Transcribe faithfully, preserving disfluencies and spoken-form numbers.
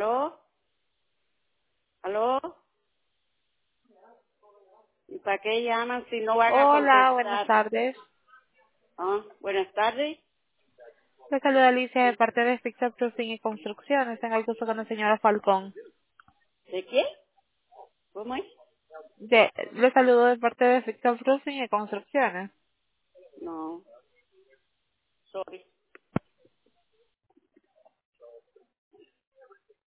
¿Aló? ¿Aló? ¿Y para qué llaman si no van a Hola, buenas contestar? tardes. Ah, buenas tardes. Le saluda Alicia de parte de Fixer Proofing y Construcciones. Tengo el gusto con la señora Falcón. ¿De qué? ¿Cómo es? De, le saludo de parte de Fixer Proofing y Construcciones. No, sorry.